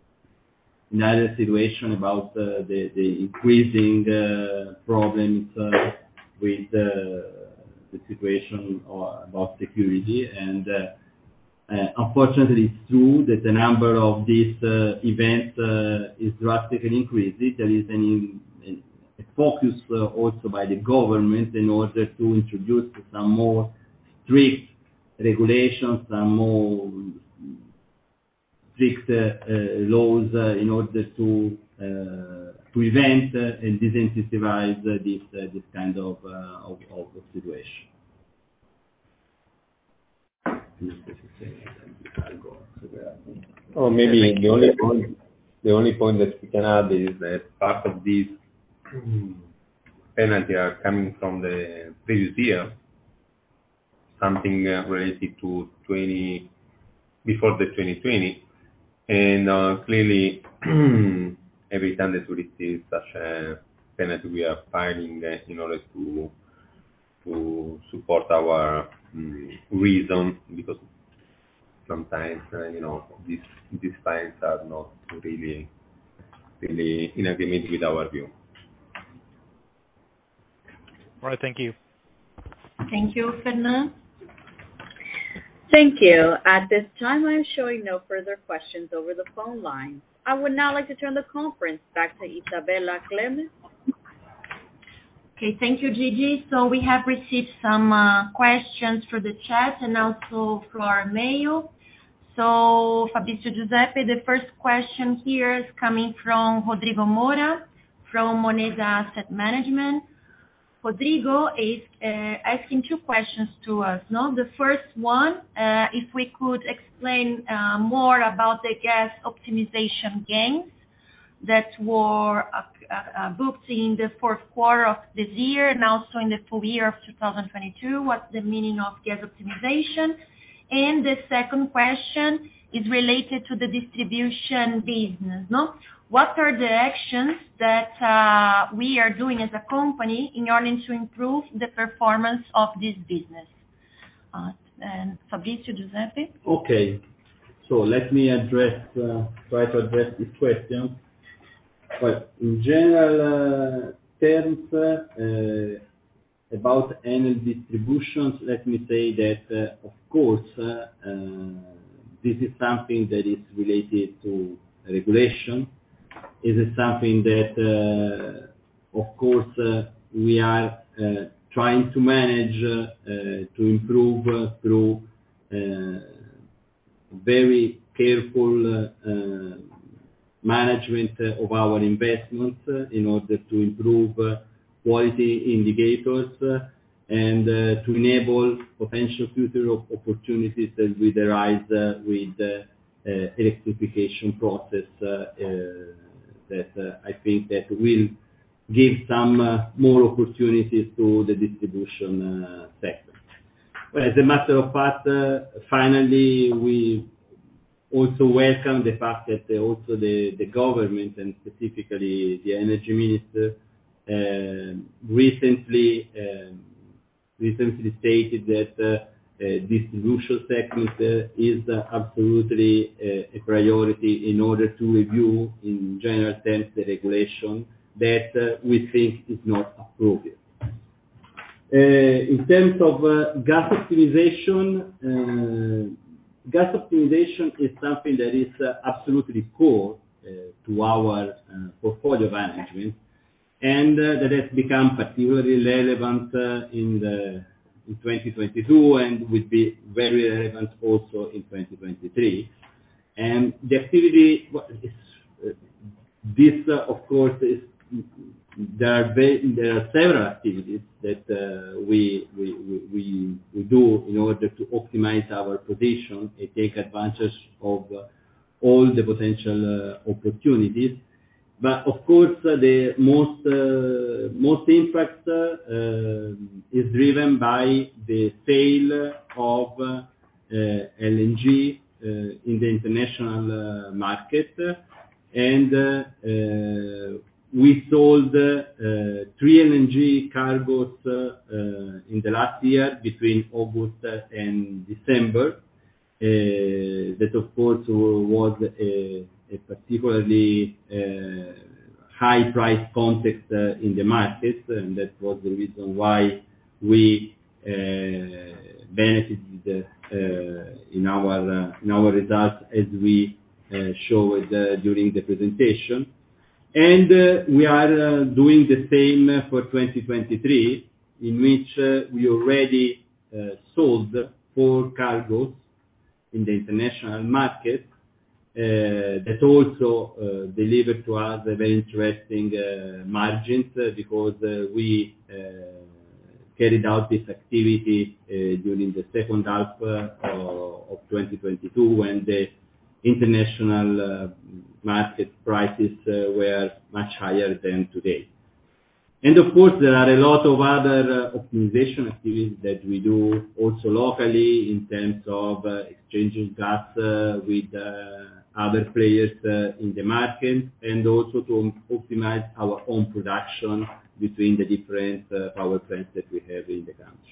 [SPEAKER 3] in other situation about uh, the, the increasing uh, problems uh, with uh, the situation or about security. And uh, uh, unfortunately it's true that the number of these uh, events uh, is drastically increasing. There is an, an, a focus uh, also by the government in order to introduce some more strict regulations, some more strict uh, uh, laws uh, in order to uh, prevent uh, and disincentivize uh, this uh, this kind of, uh, of of situation.
[SPEAKER 4] Oh, maybe the only point the only point that we can add is that part of these penalty are coming from the previous year, something uh, related to twenty before the twenty twenty, and uh, clearly. Every time that we receive such a penalty, we are filing uh, in order to to support our um, reason, because sometimes uh, you know these these fines are not really really in agreement with our view.
[SPEAKER 6] All right, thank you.
[SPEAKER 2] Thank you, Fernand.
[SPEAKER 1] Thank you. At this time, I am showing no further questions over the phone line. I would now like to turn the conference back to Isabella Clemens.
[SPEAKER 2] Okay, thank you, Gigi. So we have received some uh, questions through the chat and also through our mail. So Fabrizio Giuseppe, the first question here is coming from Rodrigo Moura from Moneda Asset Management. Rodrigo is uh, asking two questions to us. No, the first one, uh, if we could explain uh, more about the gas optimization gains that were uh, uh, booked in the fourth quarter of this year and also in the full year of two thousand twenty-two. What's the meaning of gas optimization? And the second question is related to the distribution business. No. What are the actions that uh, we are doing as a company in order to improve the performance of this business? Uh, and Fabrizio, Giuseppe?
[SPEAKER 3] Okay, so let me address, uh, try to address this question. Well, in general uh, terms, uh, about energy distributions, let me say that, uh, of course, uh, uh, this is something that is related to regulation. It is something that, uh, of course, uh, we are uh, trying to manage, uh, uh, to improve uh, through uh, very careful uh, uh, management of our investments in order to improve quality indicators and to enable potential future opportunities that will arise with the electrification process that I think that will give some more opportunities to the distribution sector. Well, as a matter of fact, finally, we also welcome the fact that also the, the government and specifically the energy minister uh, recently uh, recently stated that uh, uh, distribution segment uh, is uh, absolutely uh, a priority in order to review in general terms the regulation that uh, we think is not appropriate. Uh, in terms of uh, gas optimization, uh, gas optimization is something that is uh, absolutely core uh, to our uh, portfolio management, and uh, that has become particularly relevant uh, in the in twenty twenty-two and will be very relevant also in twenty twenty-three. And the activity, well, is, uh, this uh, of course is there are very, there are several activities that uh, we, we we we do in order to optimize our position and take advantage of uh, all the potential uh, opportunities. But of course, uh, the most uh, most impact uh, uh, is driven by the sale of uh, uh, L N G uh, in the international uh, market, and uh, uh, we sold uh, three L N G cargos uh, uh, in the last year between August and December. Uh, that of course was a, a particularly uh, high price context uh, in the market, and that was the reason why we uh, benefited uh, in our uh, in our results as we uh, showed uh, during the presentation. And uh, we are uh, doing the same for twenty twenty-three, in which uh, we already uh, sold four cargos in the international market uh, that also uh, delivered to us a very interesting uh, margins uh, because uh, we uh, carried out this activity uh, during the second half uh, of twenty twenty-two when the international uh, market prices uh, were much higher than today. And of course, there are a lot of other uh, optimization activities that we do also locally in terms of uh, exchanging gas uh, with uh, other players uh, in the market, and also to optimize our own production between the different uh, power plants that we have in the country.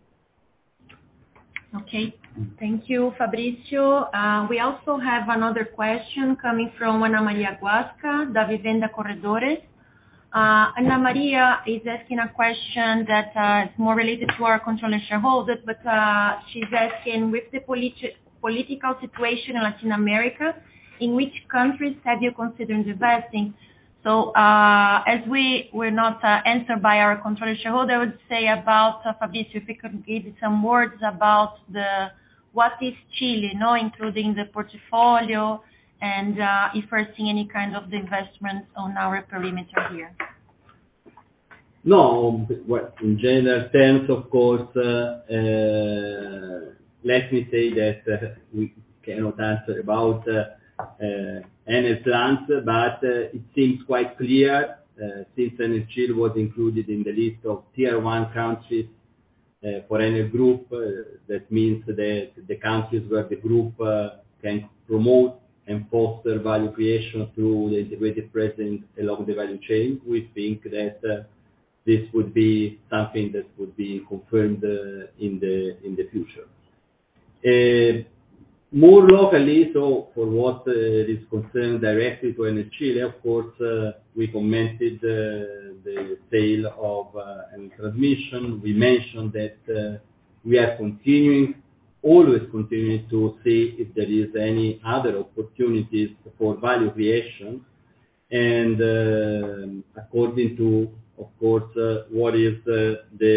[SPEAKER 2] Okay, thank you, Fabrizio. Uh, we also have another question coming from Ana Maria Guasca, da Vivenda Corredores. Uh, Ana Maria is asking a question that uh, is more related to our controlling shareholders, but uh, she's asking, with the politi- political situation in Latin America, in which countries have you considered investing? So uh, as we were not uh, answered by our controlling shareholder, I would say about, uh, Fabrizio, if you could give some words about the what is Chile, no, including the portfolio, and uh, if we're seeing any kind of the investments on our perimeter here.
[SPEAKER 3] No, well, in general terms, of course, uh, uh, let me say that uh, we cannot answer about uh, uh, Enel plants, but uh, it seems quite clear uh, since Enel Chile was included in the list of tier one countries uh, for Enel Group. Uh, that means that the countries where the group uh, can promote and foster value creation through the integrated presence along the value chain. We think that uh, this would be something that would be confirmed uh, in the in the future. Uh, more locally, so for what uh, is concerned directly to Enel Chile, of course, uh, we commented uh, the sale of uh, Enel Transmission. We mentioned that uh, we are continuing always continuing to see if there is any other opportunities for value creation, and uh, according to, of course, uh, what is uh, the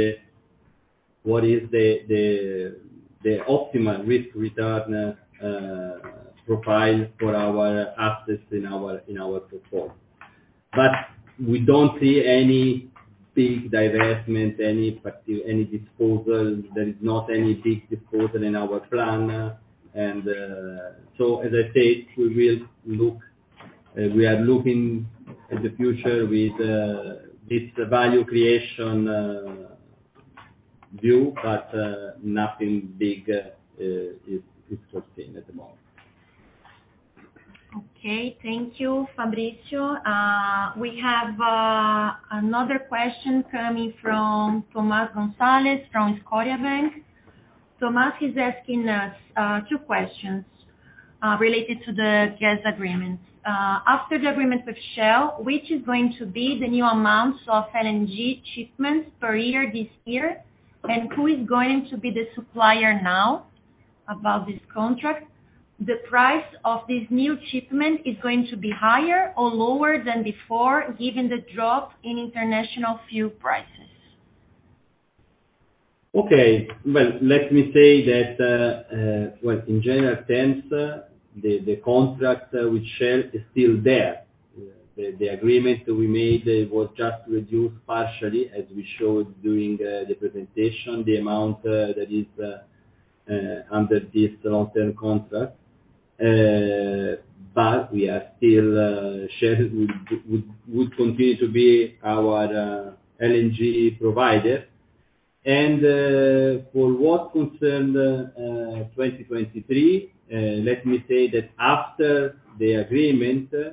[SPEAKER 3] what is the the the optimal risk return uh, profile for our assets in our in our portfolio. But we don't see any big divestment, any any disposal. There is not any big disposal in our plan. And uh, so, as I said, we will look. Uh, we are looking at the future with uh, this value creation uh, view, but uh, nothing big uh, is is foreseen at the moment.
[SPEAKER 2] Okay, thank you, Fabrizio. Uh, we have uh, another question coming from Tomás González from Scotiabank. Tomás is asking us uh, two questions uh, related to the gas agreements. Uh, after the agreement with Shell, which is going to be the new amounts of L N G shipments per year this year, and who is going to be the supplier now about this contract? The price of this new shipment is going to be higher or lower than before, given the drop in international fuel prices?
[SPEAKER 3] Okay. Well, let me say that, uh, uh, well, in general terms, uh, the the contract uh, with Shell is still there. Uh, the, the agreement we made uh, was just reduced partially, as we showed during uh, the presentation, the amount uh, that is uh, uh, under this long-term contract. Uh, but we are still, uh, Shell would, would, would continue to be our uh, L N G provider. And uh, for what concerned uh, twenty twenty-three, uh, let me say that after the agreement, uh,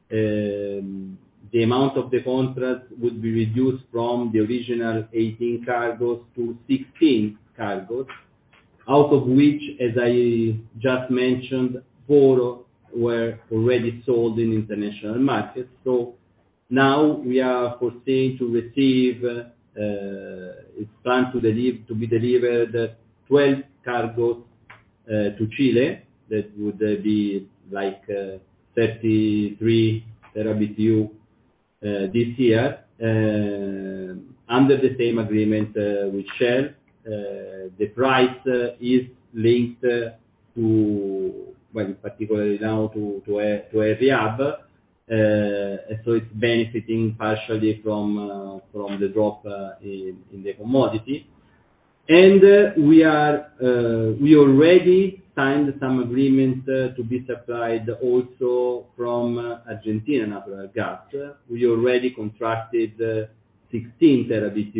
[SPEAKER 3] um, the amount of the contract would be reduced from the original eighteen cargoes to sixteen cargoes, out of which, as I just mentioned, four were already sold in international markets. So now we are foreseeing to receive, uh, it's planned to, deliver, to be delivered twelve cargoes uh, to Chile. That would uh, be like uh, thirty-three terabyte uh, this year, uh, under the same agreement uh, with Shell. Uh, the price uh, is linked uh, to, well, particularly now to to a, to a Rehab, uh, so it's benefiting partially from uh, from the drop uh, in, in the commodity. And uh, we are uh, we already signed some agreements uh, to be supplied also from uh, Argentina natural gas. We already contracted uh, sixteen terabyte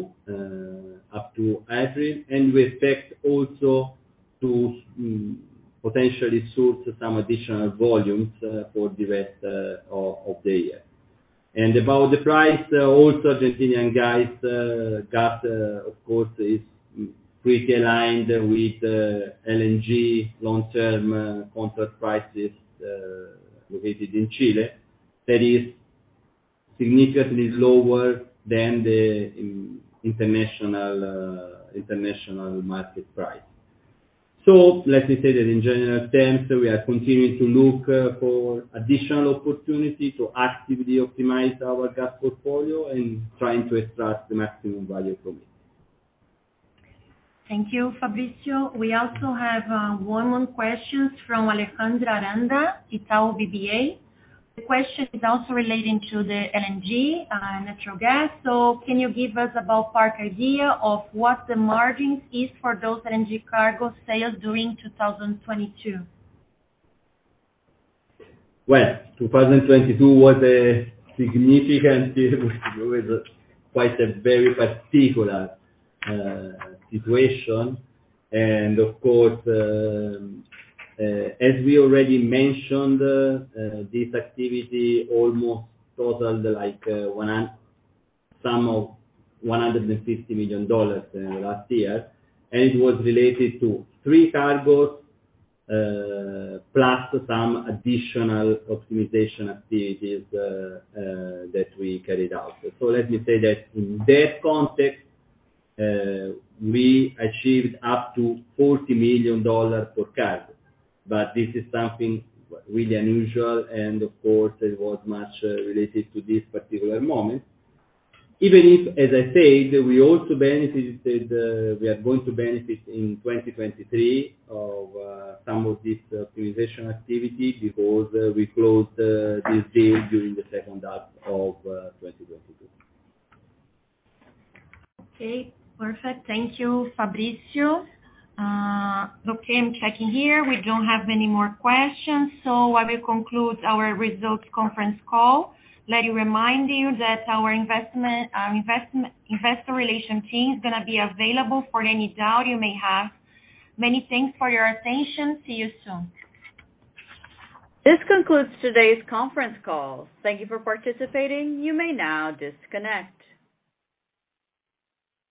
[SPEAKER 3] uh, up to April, and we expect also to um, potentially source some additional volumes uh, for the rest uh, of, of the year. And about the price, uh, also Argentinian gas, uh, gas uh, of course is pretty aligned with uh, L N G long-term uh, contract prices uh, located in Chile. That is significantly lower than the um, international uh, international market price. So let me say that in general terms, we are continuing to look uh, for additional opportunity to actively optimize our gas portfolio and trying to extract the maximum value from it.
[SPEAKER 2] Thank you, Fabrizio. We also have uh, one more question from Alejandra Aranda, Itaú B B A. The question is also relating to the L N G, uh, natural gas. So can you give us a ballpark idea of what the margins is for those L N G cargo sales during two thousand twenty-two?
[SPEAKER 3] Well, two thousand twenty-two was a significant, was quite a very particular uh, situation. And of course, um, Uh, as we already mentioned, uh, uh, this activity almost totaled like uh, one hundred, sum of one hundred fifty million dollars in the last year, and it was related to three cargoes uh, plus some additional optimization activities uh, uh, that we carried out. So let me say that in that context, uh, we achieved up to forty million dollars per cargo. But this is something really unusual, and of course it was much uh, related to this particular moment. Even if, as I said, we also benefited, uh, we are going to benefit in twenty twenty-three of uh, some of this optimization activity because uh, we closed uh, this deal during the second half of uh, twenty twenty-two.
[SPEAKER 2] Okay, perfect. Thank you, Fabrizio. Uh, okay, I'm checking here. We don't have any more questions, so I will conclude our results conference call. Let me remind you that our investment, our investment, investor relation team is going to be available for any doubt you may have. Many thanks for your attention. See you soon.
[SPEAKER 1] This concludes today's conference call. Thank you for participating. You may now disconnect.